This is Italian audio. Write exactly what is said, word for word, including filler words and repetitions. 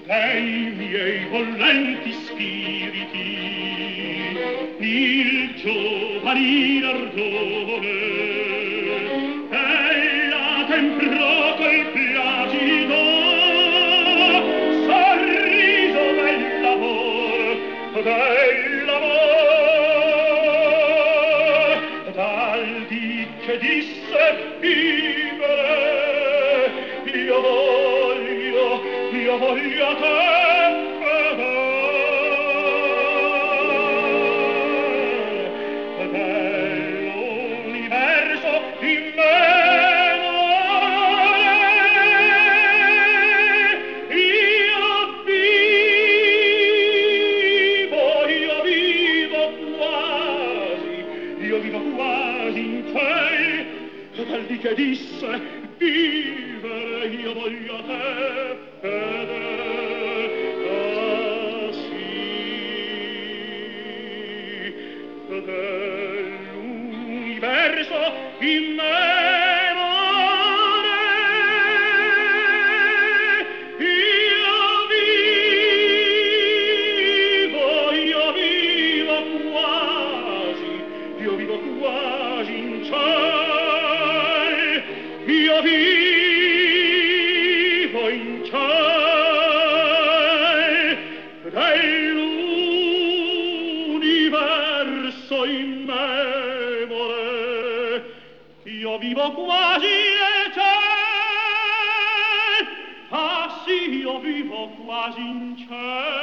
dei miei bollenti spiriti il giovanile ardore e la temprò col placido sorriso dell'amor dell'amor dal dì che disse vivere io voglio io voglio te che disse vivere io voglio te fede ah sì dell'universo in memore io vivo io vivo quasi io vivo quasi in cielo io vivo in ciel dell'universo immemore io vivo quasi in ciel ah sì io vivo quasi in ciel